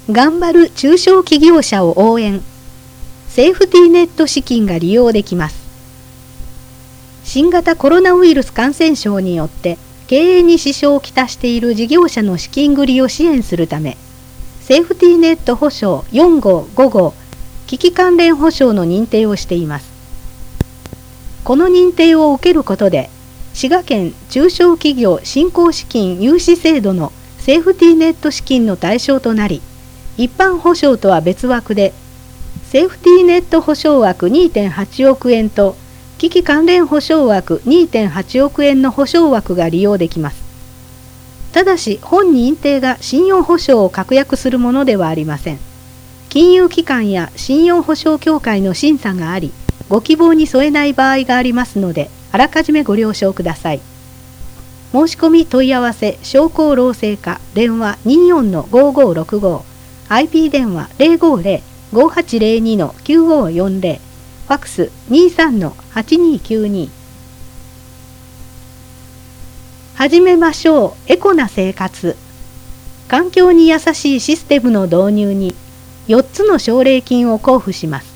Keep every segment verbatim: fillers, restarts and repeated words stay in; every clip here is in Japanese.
頑張る中小企業者を応援。セーフティーネット資金が利用できます。新型コロナウイルス感染症によって経営に支障をきたしている事業者の資金繰りを支援するため、セーフティーネット保証よん号ご号危機関連保証の認定をしています。この認定を受けることで、滋賀県中小企業振興資金融資制度のセーフティーネット資金の対象となり、一般保証とは別枠で、セーフティーネット保証枠 にてんはち 億円と危機関連保証枠 にてんはち 億円の保証枠が利用できます。ただし、本認定が信用保証を確約するものではありません。金融機関や信用保証協会の審査があり、ご希望に添えない場合がありますので、あらかじめご了承ください。申し込み問い合わせ商工労政課電話 にじゅうよんのごごろくご アイピー 電話 ゼロごゼロ ごはちゼロにのきゅうごよんゼロファックス にじゅうさんのはちにきゅうに。始めましょうエコな生活。環境に優しいシステムの導入によっつの奨励金を交付します。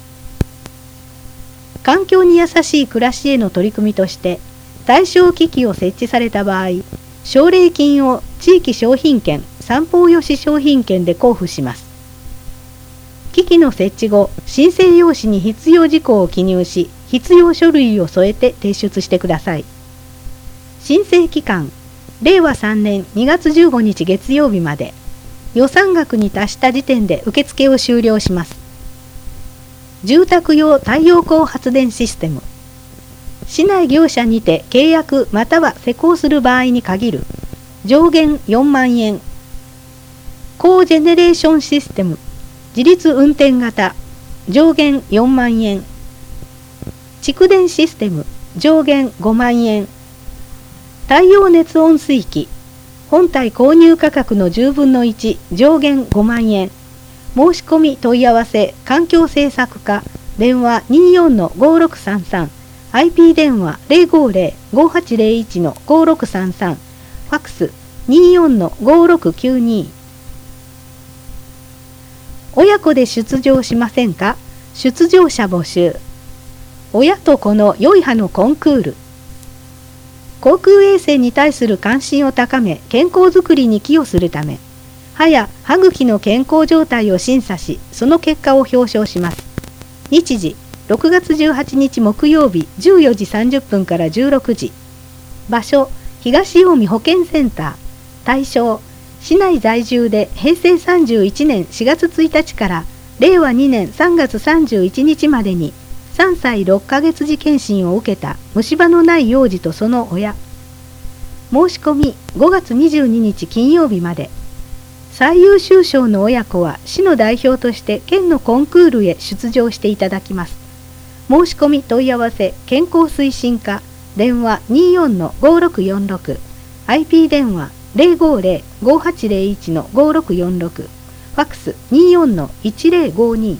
環境に優しい暮らしへの取り組みとして対象機器を設置された場合、奨励金を地域商品券、三方よし商品券で交付します。機器の設置後、申請用紙に必要事項を記入し、必要書類を添えて提出してください。申請期間、れいわさんねんにがつじゅうごにち月曜日まで、予算額に達した時点で受付を終了します。住宅用太陽光発電システム。市内業者にて契約または施工する場合に限る。上限よんまんえん。コージェネレーションシステム。自立運転型。上限よんまんえん。蓄電システム。上限ごまんえん。太陽熱温水器。本体購入価格のじゅうぶんのいち。上限ごまんえん。申し込み問い合わせ環境政策課電話 にじゅうよんのごろくさんさん アイピー 電話 ゼロごゼロ ごはちゼロいちのごろくさんさんファックス にじゅうよんのごろくきゅうに。親子で出場しませんか？出場者募集。親と子の良い歯のコンクール。口腔衛生に対する関心を高め健康づくりに寄与するため、歯や歯茎の健康状態を審査し、その結果を表彰します。日時、ろくがつじゅうはちにち木曜日じゅうよじさんじゅっぷんからじゅうろくじ。場所、東近江保健センター。対象、市内在住でへいせいさんじゅういちねんしがつついたちかられいわにねんさんがつさんじゅういちにちまでにさんさいろっかげつじ検診を受けた虫歯のない幼児とその親。申し込みごがつにじゅうににち金曜日まで。最優秀賞の親子は市の代表として県のコンクールへ出場していただきます。申し込み問い合わせ健康推進課電話 にじゅうよんのごろくよんろく アイピー 電話 ゼロごゼロ ごはちゼロいちのごろくよんろくファックス にじゅうよんのいちゼロごに。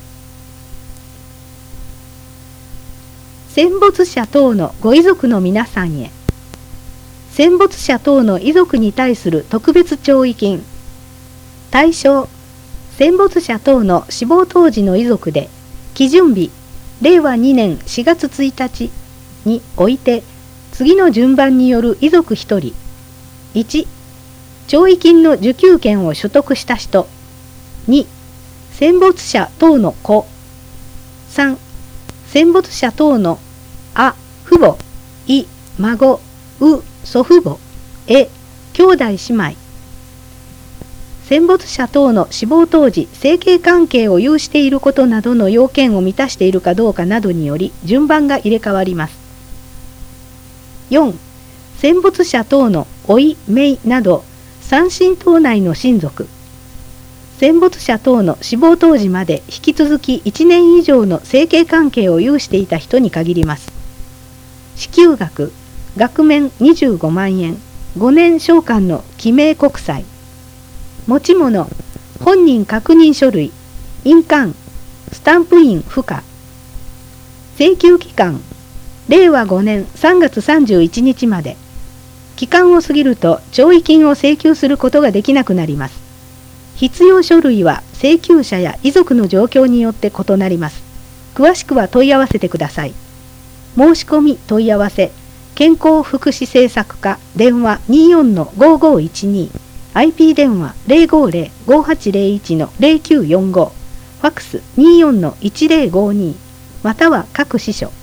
戦没者等のご遺族の皆さんへ。戦没者等の遺族に対する特別弔慰金。対象、戦没者等の死亡当時の遺族で、基準日、れいわにねんしがつついたちにおいて、次の順番による遺族ひとり。いち、弔慰金の受給権を取得した人。に、戦没者等の子。さん、戦没者等のあ、父母、い、孫、う、祖父母、え、兄弟姉妹。戦没者等の死亡当時、生計関係を有していることなどの要件を満たしているかどうかなどにより、順番が入れ替わります。よん、戦没者等の甥、姪など、三親等内の親族。戦没者等の死亡当時まで引き続きいちねん以上の生計関係を有していた人に限ります。支給額、額面にじゅうごまんえん、ごねん償還の記名国債。持ち物、本人確認書類、印鑑、スタンプ印不可。請求期間、れいわごねんさんがつさんじゅういちにちまで。期間を過ぎると弔慰金を請求することができなくなります。 必要書類は請求者や遺族の状況によって異なります。詳しくは問い合わせてください。申し込み問い合わせ、健康福祉政策課電話 にじゅうよんのごごいちに、アイピー 電話 ゼロごゼロ ごはちゼロいちのゼロきゅうよんご、ファックス にじゅうよんのいちゼロごに、または各支所